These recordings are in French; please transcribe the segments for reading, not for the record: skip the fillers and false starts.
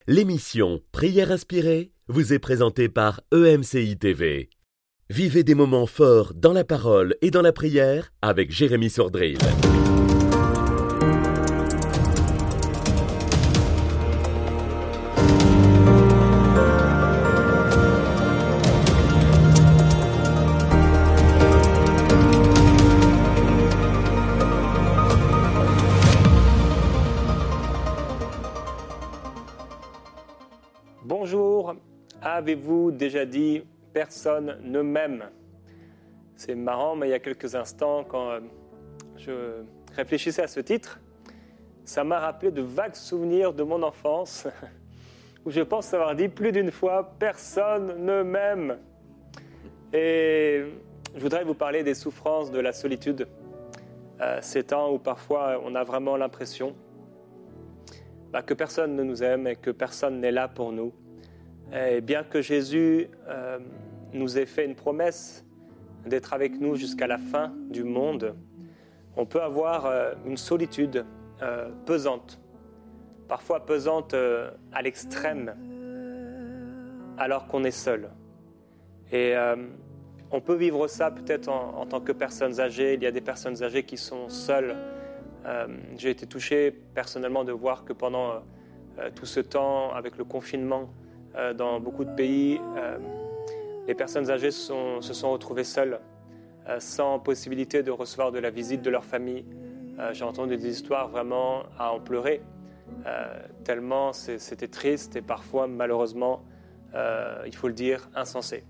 L'émission Prière inspirée vous est présentée par EMCI TV. Vivez des moments forts dans la parole et dans la prière avec Jérémy Sordrill. Bonjour, avez-vous déjà dit « personne ne m'aime » ? C'est marrant, mais il y a quelques instants, quand je réfléchissais à ce titre, ça m'a rappelé de vagues souvenirs de mon enfance, où je pense avoir dit plus d'une fois « personne ne m'aime ». Et je voudrais vous parler des souffrances de la solitude, ces temps où parfois on a vraiment l'impression que personne ne nous aime et que personne n'est là pour nous. Et bien que Jésus nous ait fait une promesse d'être avec nous jusqu'à la fin du monde, on peut avoir une solitude pesante, parfois pesante à l'extrême, alors qu'on est seul. Et on peut vivre ça peut-être en tant que personnes âgées. Il y a des personnes âgées qui sont seules. J'ai été touché personnellement de voir que pendant tout ce temps, avec le confinement dans beaucoup de pays, les personnes âgées se sont retrouvées seules, sans possibilité de recevoir de la visite de leur famille. J'ai entendu des histoires vraiment à en pleurer, tellement c'était triste et parfois, malheureusement, il faut le dire, insensé.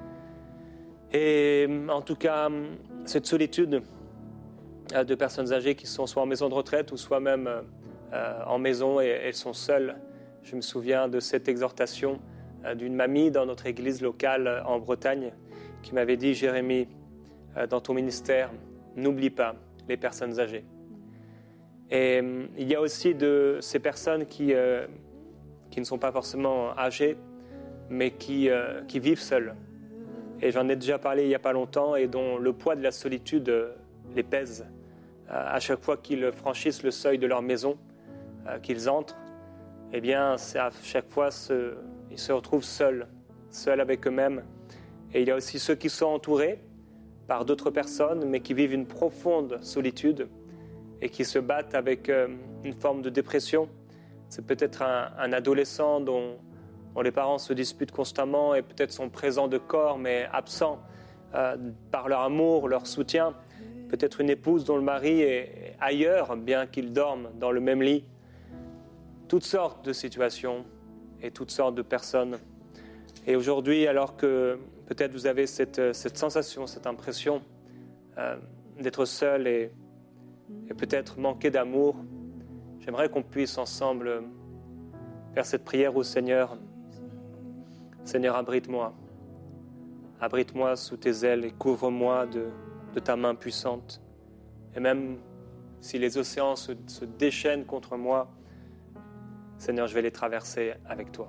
Et en tout cas, cette solitude de personnes âgées qui sont soit en maison de retraite ou soit même en maison et elles sont seules. Je me souviens de cette exhortation d'une mamie dans notre église locale en Bretagne qui m'avait dit « Jérémy, dans ton ministère, n'oublie pas les personnes âgées ». Et il y a aussi de ces personnes qui ne sont pas forcément âgées, mais qui vivent seules. Et j'en ai déjà parlé il n'y a pas longtemps et dont le poids de la solitude les pèse. À chaque fois qu'ils franchissent le seuil de leur maison, qu'ils entrent, eh bien, à chaque fois, ils se retrouvent seuls avec eux-mêmes. Et il y a aussi ceux qui sont entourés par d'autres personnes, mais qui vivent une profonde solitude et qui se battent avec une forme de dépression. C'est peut-être un adolescent dont les parents se disputent constamment et peut-être sont présents de corps, mais absents par leur amour, leur soutien. Peut-être une épouse dont le mari est ailleurs, bien qu'ils dorment dans le même lit. Toutes sortes de situations et toutes sortes de personnes. Et aujourd'hui, alors que peut-être vous avez cette sensation, cette impression d'être seul et peut-être manquer d'amour, j'aimerais qu'on puisse ensemble faire cette prière au Seigneur. Seigneur, abrite-moi. Abrite-moi sous tes ailes et couvre-moi de ta main puissante. Et même si les océans se déchaînent contre moi, Seigneur, je vais les traverser avec toi.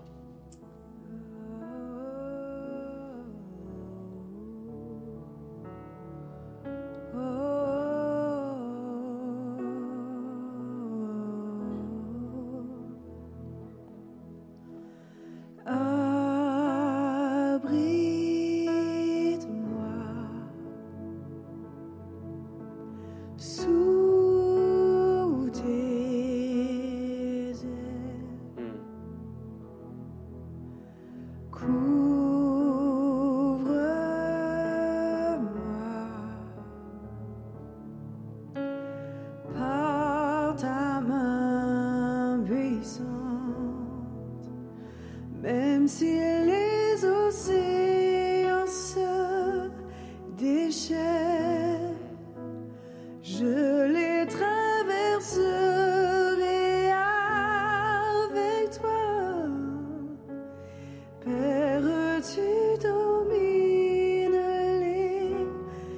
Sous tes ailes, couvre-moi par ta main puissante, même si les océans se déchaînent. Je les traverserai avec toi. Père, tu domines les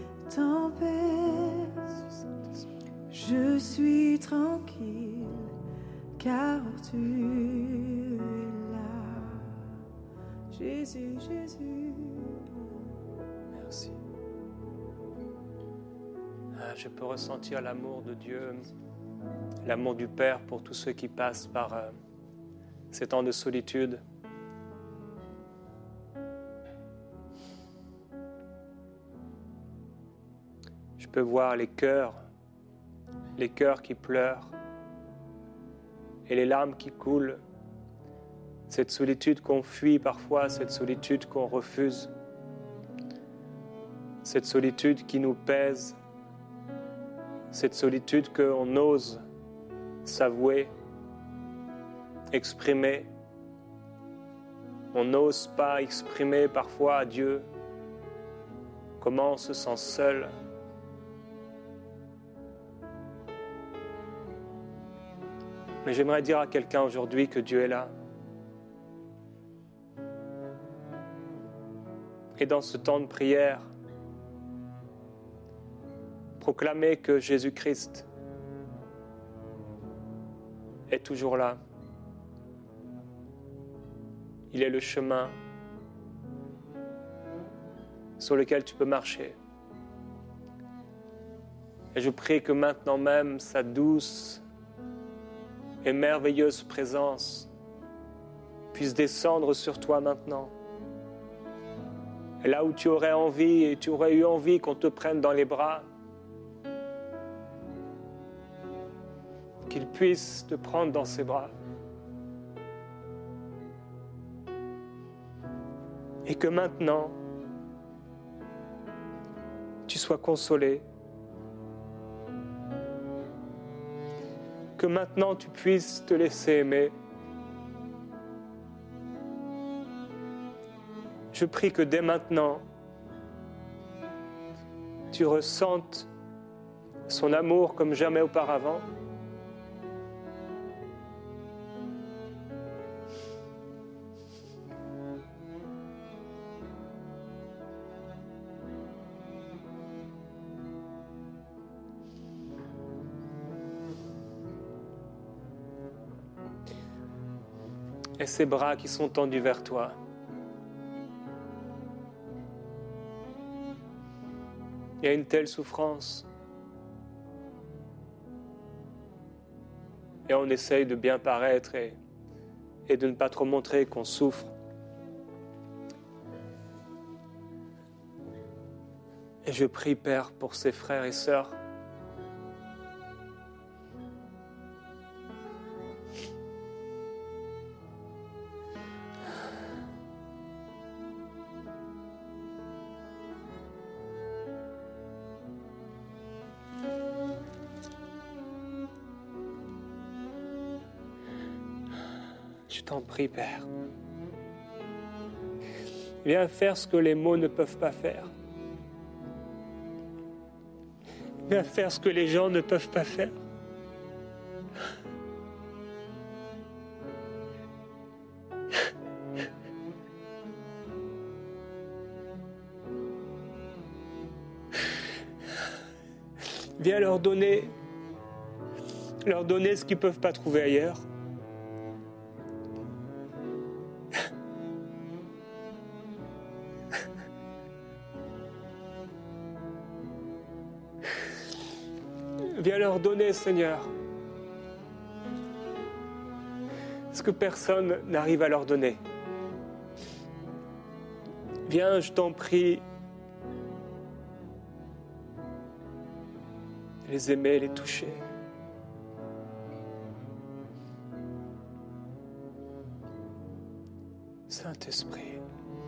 tempêtes. Je suis tranquille car tu es là. Jésus, Jésus. Merci. Je peux ressentir l'amour de Dieu, l'amour du Père pour tous ceux qui passent par ces temps de solitude. Je peux voir les cœurs qui pleurent et les larmes qui coulent, cette solitude qu'on fuit parfois, cette solitude qu'on refuse, cette solitude qui nous pèse, cette solitude qu'on ose s'avouer, exprimer. On n'ose pas exprimer parfois à Dieu comment on se sent seul. Mais j'aimerais dire à quelqu'un aujourd'hui que Dieu est là. Et dans ce temps de prière, proclamer que Jésus-Christ est toujours là. Il est le chemin sur lequel tu peux marcher. Et je prie que maintenant même, sa douce et merveilleuse présence puisse descendre sur toi maintenant. Et là où tu aurais envie, et tu aurais eu envie qu'on te prenne dans les bras, qu'il puisse te prendre dans ses bras. Et que maintenant, tu sois consolé. Que maintenant, tu puisses te laisser aimer. Je prie que dès maintenant, tu ressentes son amour comme jamais auparavant. Et ses bras qui sont tendus vers toi. Il y a une telle souffrance. Et on essaye de bien paraître et de ne pas trop montrer qu'on souffre. Et je prie, Père, pour ses frères et sœurs. Je t'en prie, Père. Viens faire ce que les mots ne peuvent pas faire. Viens faire ce que les gens ne peuvent pas faire. Viens leur donner ce qu'ils ne peuvent pas trouver ailleurs. Viens leur donner, Seigneur, ce que personne n'arrive à leur donner. Viens, je t'en prie, les aimer, les toucher. Saint-Esprit,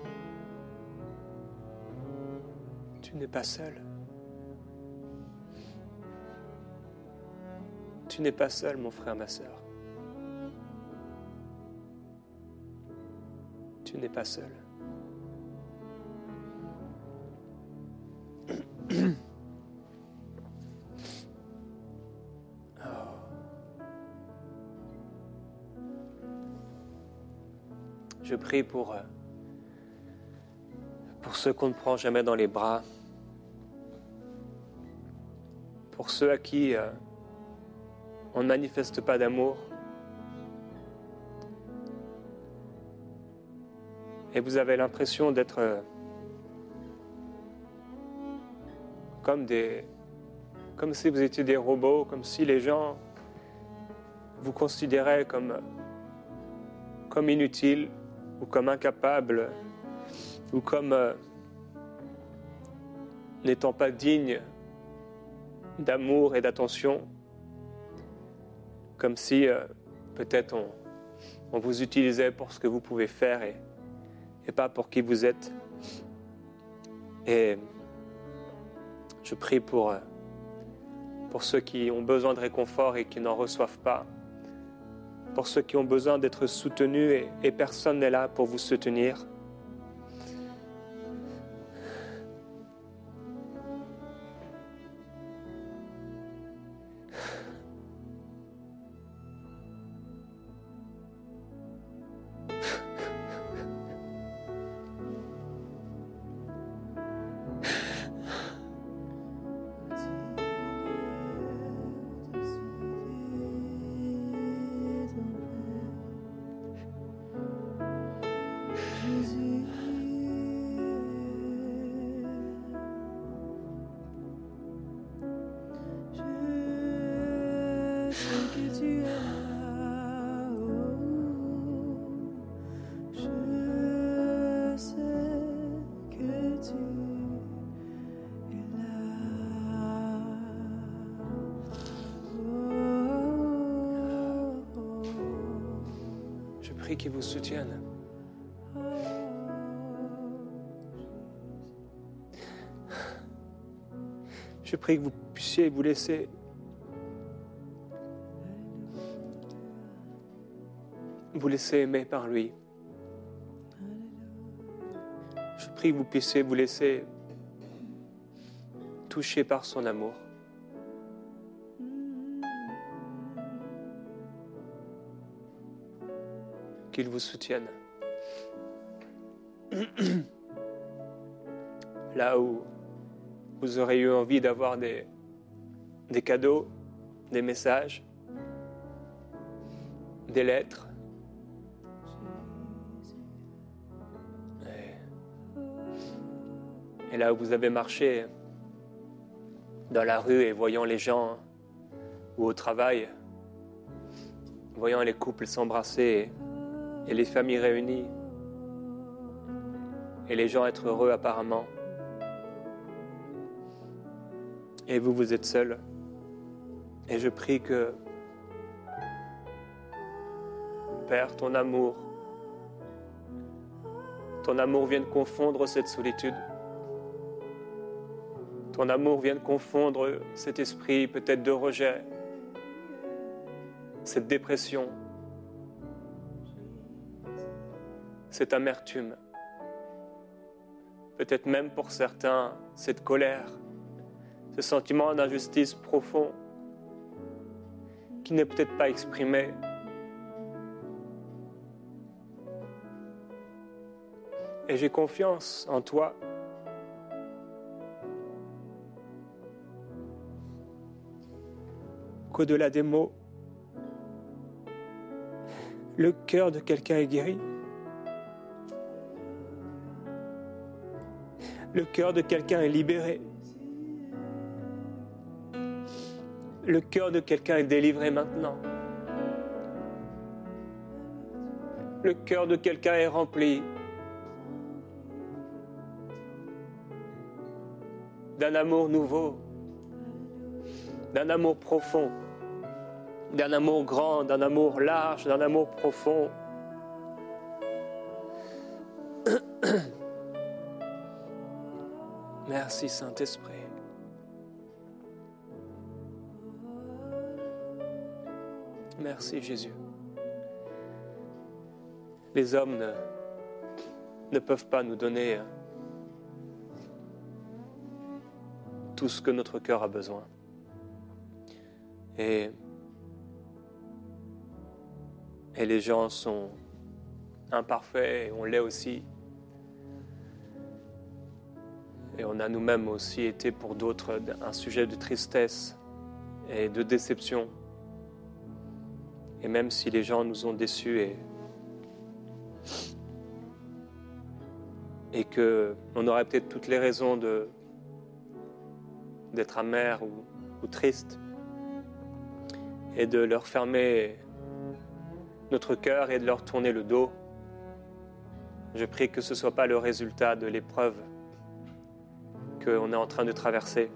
tu n'es pas seul. Tu n'es pas seul, mon frère, ma sœur. Tu n'es pas seul. Je prie pour ceux qu'on ne prend jamais dans les bras, pour ceux à qui on ne manifeste pas d'amour. Et vous avez l'impression d'être comme si vous étiez des robots, comme si les gens vous considéraient comme comme inutile ou comme incapable ou comme n'étant pas digne d'amour et d'attention, comme si peut-être on vous utilisait pour ce que vous pouvez faire et pas pour qui vous êtes. Et je prie pour ceux qui ont besoin de réconfort et qui n'en reçoivent pas, pour ceux qui ont besoin d'être soutenus et personne n'est là pour vous soutenir. Je prie qu'il vous soutienne. Je prie que vous puissiez vous laisser aimer par lui. Je prie que vous puissiez vous laisser toucher par son amour. Qu'il vous soutienne. Là où vous aurez eu envie d'avoir des cadeaux, des messages, des lettres. Et là où vous avez marché dans la rue et voyant les gens, ou au travail, voyant les couples s'embrasser et les familles réunies, et les gens être heureux apparemment, et vous êtes seul. Et je prie que, Père, ton amour vienne confondre cette solitude. Ton amour vienne confondre cet esprit peut-être de rejet, cette dépression, cette amertume, peut-être même pour certains cette colère, ce sentiment d'injustice profond qui n'est peut-être pas exprimé. Et j'ai confiance en toi. Qu'au-delà des mots, le cœur de quelqu'un est guéri. Le cœur de quelqu'un est libéré. Le cœur de quelqu'un est délivré maintenant. Le cœur de quelqu'un est rempli d'un amour nouveau, d'un amour profond, d'un amour grand, d'un amour large, d'un amour profond. Merci Saint-Esprit. Merci Jésus. Les hommes ne peuvent pas nous donner tout ce que notre cœur a besoin. Et les gens sont imparfaits, et on l'est aussi. Et on a nous-mêmes aussi été pour d'autres un sujet de tristesse et de déception. Et même si les gens nous ont déçus et qu'on aurait peut-être toutes les raisons d'être amer ou triste et de leur fermer notre cœur et de leur tourner le dos. Je prie que ce ne soit pas le résultat de l'épreuve qu'on est en train de traverser,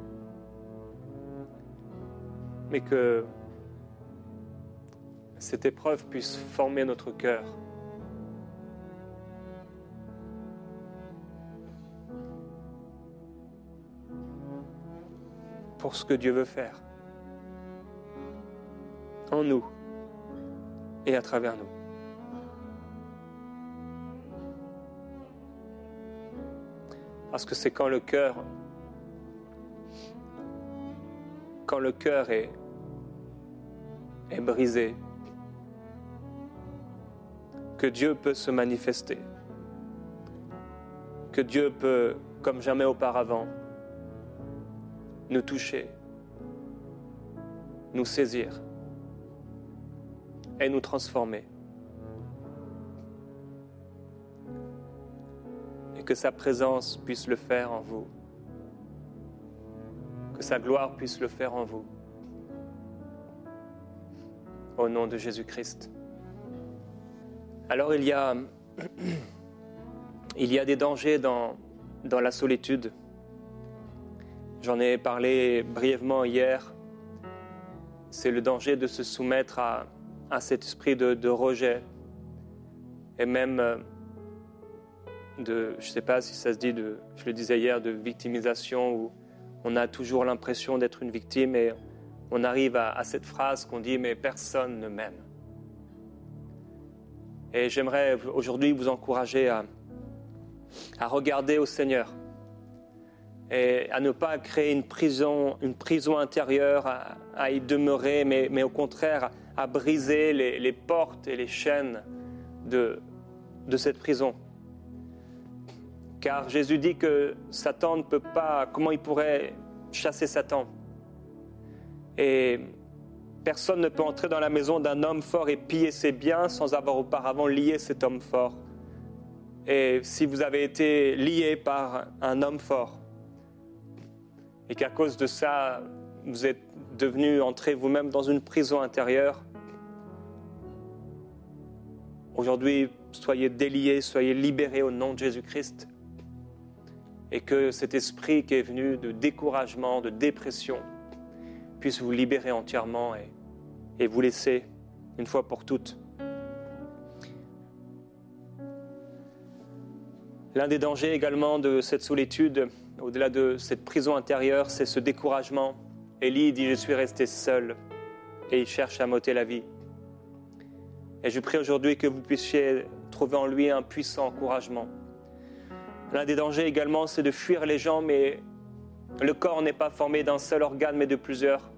mais que cette épreuve puisse former notre cœur. Pour ce que Dieu veut faire en nous et à travers nous. Parce que c'est quand le cœur est brisé que Dieu peut se manifester, que Dieu peut, comme jamais auparavant, nous toucher, nous saisir et nous transformer. Et que sa présence puisse le faire en vous, que sa gloire puisse le faire en vous. Au nom de Jésus-Christ. Alors il y a des dangers dans la solitude. J'en ai parlé brièvement hier. C'est le danger de se soumettre à cet esprit de rejet et même je ne sais pas si ça se dit, je le disais hier, de victimisation, où on a toujours l'impression d'être une victime et on arrive à cette phrase qu'on dit « mais personne ne m'aime ». Et j'aimerais aujourd'hui vous encourager à regarder au Seigneur et à ne pas créer une prison intérieure, à y demeurer, mais au contraire à briser les portes et les chaînes de cette prison. Car Jésus dit que Satan ne peut pas, comment il pourrait chasser Satan? Et personne ne peut entrer dans la maison d'un homme fort et piller ses biens sans avoir auparavant lié cet homme fort. Et si vous avez été lié par un homme fort, et qu'à cause de ça, vous êtes devenu entrer vous-même dans une prison intérieure, aujourd'hui, soyez déliés, soyez libérés au nom de Jésus-Christ. Et que cet esprit qui est venu de découragement, de dépression, puisse vous libérer entièrement et vous laisser, une fois pour toutes. L'un des dangers également de cette solitude, au-delà de cette prison intérieure, c'est ce découragement. Élie dit « Je suis resté seul » et il cherche à m'ôter la vie. Et je prie aujourd'hui que vous puissiez trouver en lui un puissant encouragement. L'un des dangers également, c'est de fuir les gens, mais le corps n'est pas formé d'un seul organe, mais de plusieurs.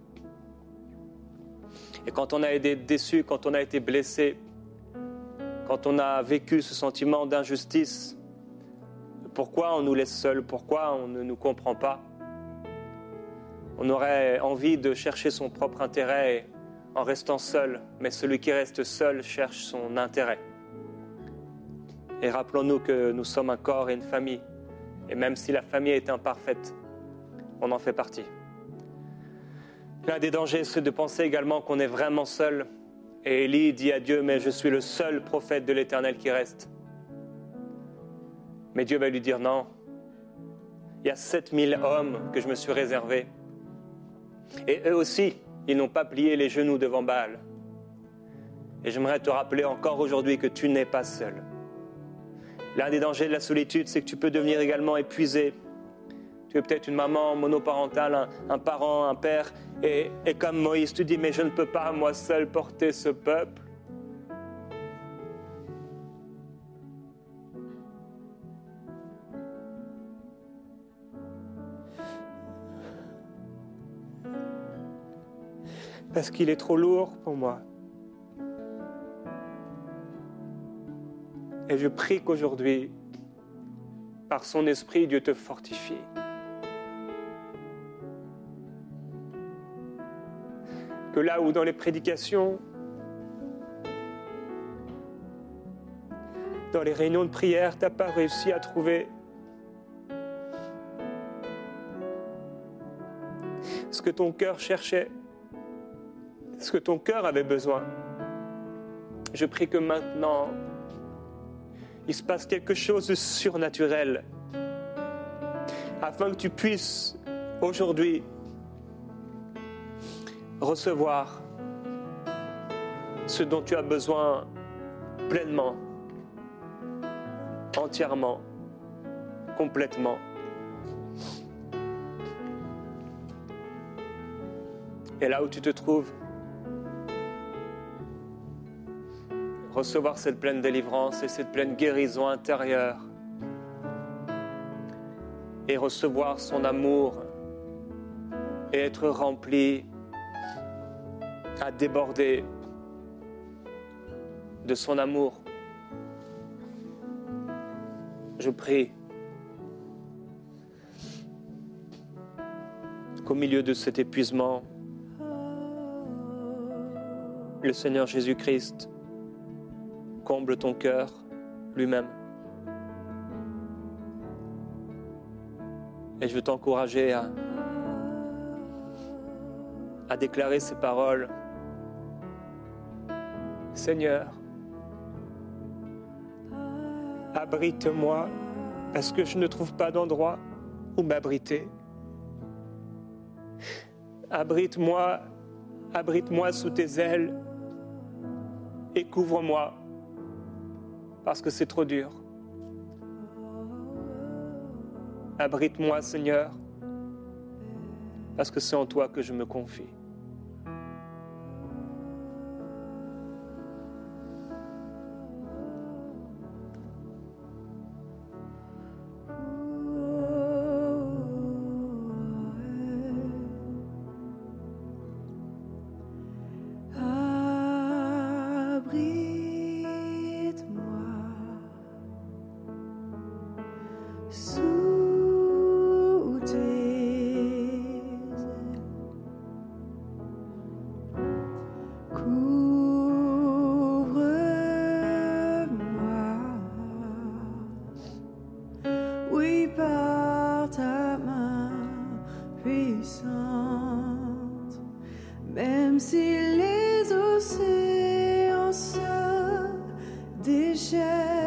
Et quand on a été déçu, quand on a été blessé, quand on a vécu ce sentiment d'injustice, pourquoi on nous laisse seuls? Pourquoi on ne nous comprend pas? On aurait envie de chercher son propre intérêt en restant seul, mais celui qui reste seul cherche son intérêt. Et rappelons-nous que nous sommes un corps et une famille. Et même si la famille est imparfaite, on en fait partie. L'un des dangers, c'est de penser également qu'on est vraiment seul. Et Élie dit à Dieu, mais je suis le seul prophète de l'Éternel qui reste. Mais Dieu va lui dire, non, il y a 7000 hommes que je me suis réservés. Et eux aussi, ils n'ont pas plié les genoux devant Baal. Et j'aimerais te rappeler encore aujourd'hui que tu n'es pas seul. L'un des dangers de la solitude, c'est que tu peux devenir également épuisé. Tu es peut-être une maman monoparentale, un parent, un père, et comme Moïse, tu dis, mais je ne peux pas moi seul porter ce peuple. Parce qu'il est trop lourd pour moi. Et je prie qu'aujourd'hui, par son esprit, Dieu te fortifie. Que là où dans les prédications, dans les réunions de prière, tu n'as pas réussi à trouver ce que ton cœur cherchait, ce que ton cœur avait besoin. Je prie que maintenant, il se passe quelque chose de surnaturel, afin que tu puisses aujourd'hui recevoir ce dont tu as besoin pleinement, entièrement, complètement. Et là où tu te trouves, recevoir cette pleine délivrance et cette pleine guérison intérieure et recevoir son amour et être rempli à déborder de son amour. Je prie qu'au milieu de cet épuisement, le Seigneur Jésus-Christ comble ton cœur lui-même. Et je veux t'encourager à déclarer ces paroles. Seigneur, abrite-moi parce que je ne trouve pas d'endroit où m'abriter. Abrite-moi sous tes ailes et couvre-moi parce que c'est trop dur. Abrite-moi, Seigneur, parce que c'est en toi que je me confie. Sous tes ailes, couvre-moi, oui, par ta main puissante, même si les océans se déchaînent,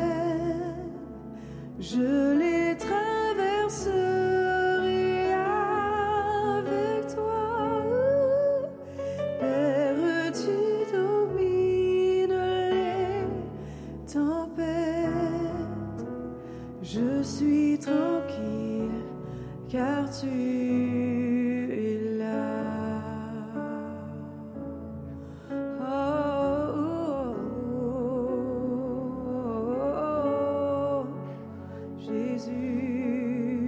je les traverserai avec toi. Père, tu domines les tempêtes. Je suis tranquille car tu es là. Jésus,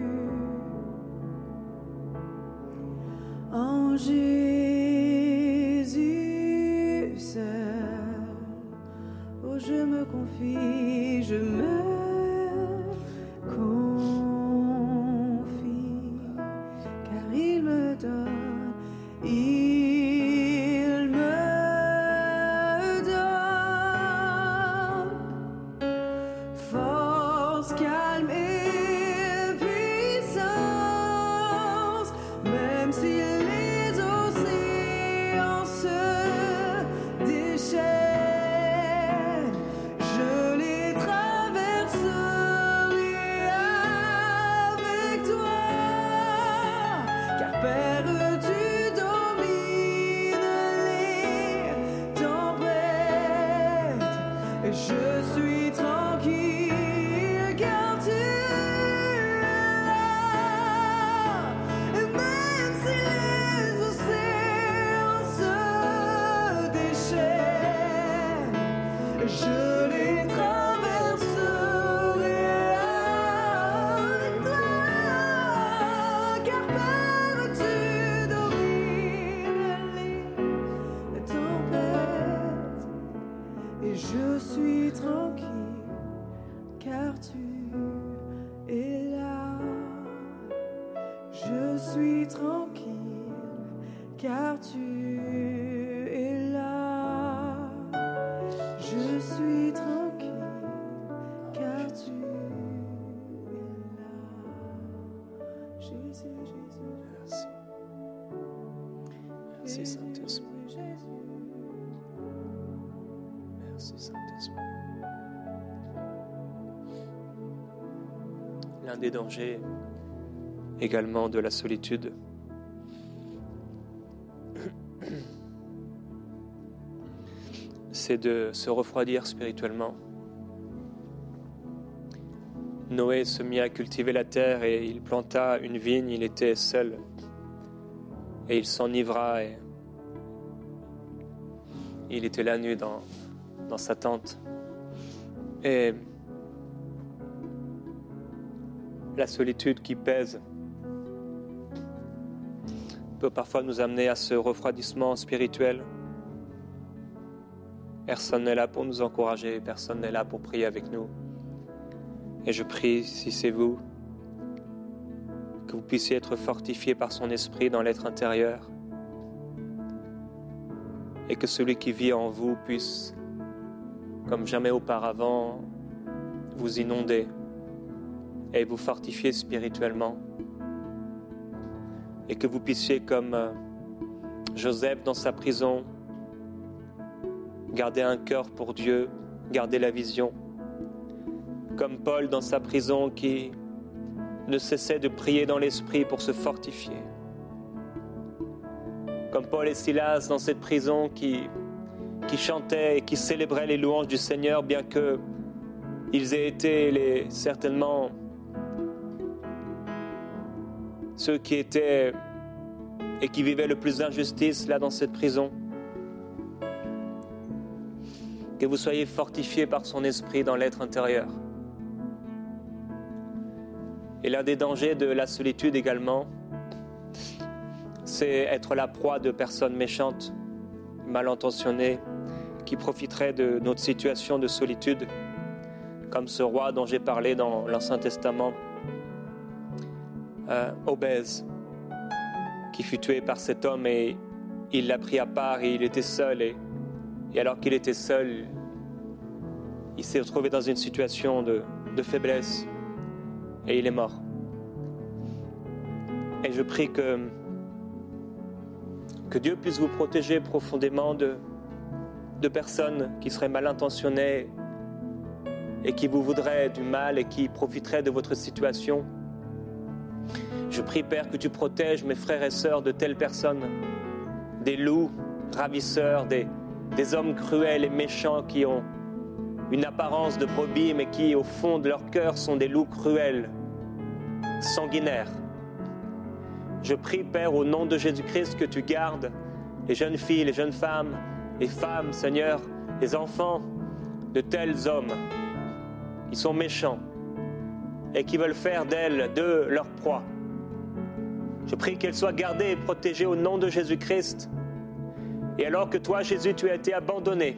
en Jésus seul, oh je me confie, je me confie, car il me donne, il me donne force, calme et puissance, même si les océans se déchaînent, je les traverserai avec toi, car Père, tu domines les tempêtes, et je suis tranquille car tu es là. Et même si les océans se déchaînent, je les traverserai avec toi, car Père, tu domines les tempêtes, et je suis tranquille car tu es là. Je suis tranquille car tu es là. Je suis tranquille car tu es là. Jésus, Jésus, Merci. Merci, Saint-Esprit. Jésus. Merci, Saint-Esprit. l'un des dangers également de la solitude. C'est de se refroidir spirituellement. Noé se mit à cultiver la terre et il planta une vigne, il était seul. Et il s'enivra et il était la nuit dans sa tente. Et la solitude qui pèse peut parfois nous amener à ce refroidissement spirituel. Personne n'est là pour nous encourager, personne n'est là pour prier avec nous. Et je prie, si c'est vous, que vous puissiez être fortifiés par son esprit dans l'être intérieur et que celui qui vit en vous puisse, comme jamais auparavant, vous inonder et vous fortifier spirituellement et que vous puissiez, comme Joseph dans sa prison, garder un cœur pour Dieu, garder la vision, comme Paul dans sa prison qui ne cessait de prier dans l'esprit pour se fortifier, comme Paul et Silas dans cette prison qui chantaient et qui célébraient les louanges du Seigneur, bien qu'ils aient été certainement ceux qui étaient et qui vivaient le plus d'injustice là dans cette prison. Que vous soyez fortifiés par son esprit dans l'être intérieur. Et l'un des dangers de la solitude également, c'est être la proie de personnes méchantes, mal intentionnées, qui profiteraient de notre situation de solitude, comme ce roi dont j'ai parlé dans l'Ancien Testament, obèse, qui fut tué par cet homme et il l'a pris à part et il était seul. Et alors qu'il était seul, il s'est retrouvé dans une situation de faiblesse et il est mort. Et je prie que Dieu puisse vous protéger profondément de personnes qui seraient mal intentionnées et qui vous voudraient du mal et qui profiteraient de votre situation. Je prie, Père, que tu protèges mes frères et sœurs de telles personnes, des loups ravisseurs, des hommes cruels et méchants qui ont une apparence de brebis, mais qui, au fond de leur cœur, sont des loups cruels, sanguinaires. Je prie, Père, au nom de Jésus-Christ, que tu gardes les jeunes filles, les jeunes femmes, les femmes, Seigneur, les enfants de tels hommes qui sont méchants et qui veulent faire d'elles, de leur proie. Je prie qu'elles soient gardées et protégées au nom de Jésus-Christ. Et alors que toi, Jésus, tu as été abandonné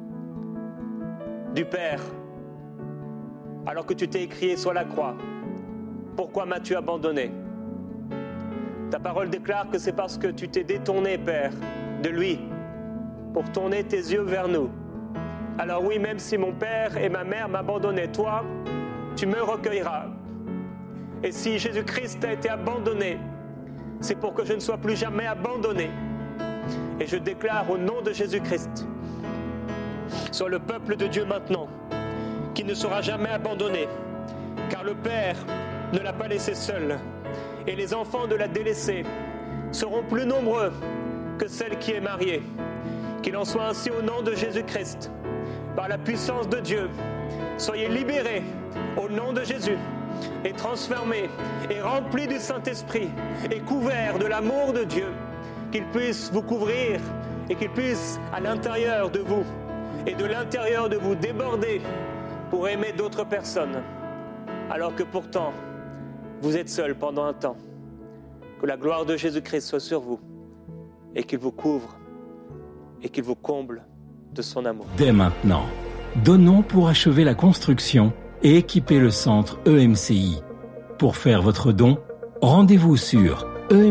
du Père, alors que tu t'es écrié sur la croix, pourquoi m'as-tu abandonné? Ta parole déclare que c'est parce que tu t'es détourné, Père, de lui, pour tourner tes yeux vers nous. Alors oui, même si mon père et ma mère m'abandonnaient, toi, tu me recueilleras. Et si Jésus-Christ a été abandonné, c'est pour que je ne sois plus jamais abandonné. Et je déclare au nom de Jésus-Christ, sur le peuple de Dieu maintenant, qui ne sera jamais abandonné, car le Père ne l'a pas laissé seul, et les enfants de la délaissée seront plus nombreux que celle qui est mariée. Qu'il en soit ainsi au nom de Jésus-Christ, par la puissance de Dieu. Soyez libérés au nom de Jésus, et transformés, et remplis du Saint-Esprit, et couverts de l'amour de Dieu, qu'il puisse vous couvrir, et qu'il puisse à l'intérieur de vous, et de l'intérieur de vous déborder pour aimer d'autres personnes, alors que pourtant, vous êtes seuls pendant un temps. Que la gloire de Jésus-Christ soit sur vous, et qu'il vous couvre, et qu'il vous comble de son amour. Dès maintenant, donnons pour achever la construction et équiper le centre EMCI. Pour faire votre don, rendez-vous sur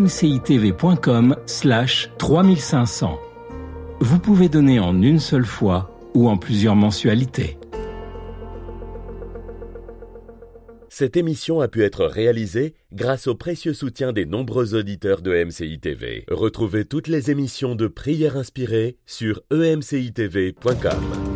emcitv.com/3500. Vous pouvez donner en une seule fois ou en plusieurs mensualités. Cette émission a pu être réalisée grâce au précieux soutien des nombreux auditeurs de MCI TV. Retrouvez toutes les émissions de Prières inspirées sur emcitv.com.